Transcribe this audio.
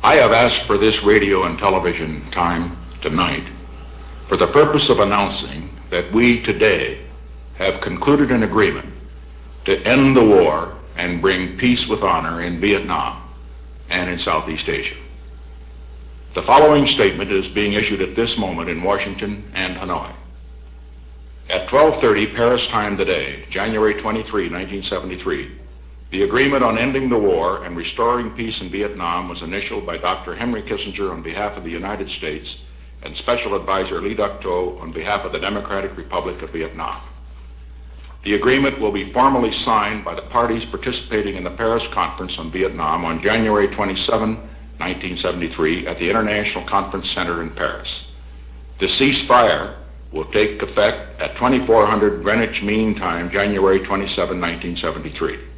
I have asked for this radio and television time tonight for the purpose of announcing that we today have concluded an agreement to end the war and bring peace with honor in Vietnam and in Southeast Asia. The following statement is being issued at this moment in Washington and Hanoi. At 12:30 Paris time today, January 23, 1973, the agreement on ending the war and restoring peace in Vietnam was initialed by Dr. Henry Kissinger on behalf of the United States and Special Advisor Lee Duc-Tho on behalf of the Democratic Republic of Vietnam. The agreement will be formally signed by the parties participating in the Paris Conference on Vietnam on January 27, 1973 at the International Conference Center in Paris. The ceasefire will take effect at 2400 Greenwich Mean Time, January 27, 1973.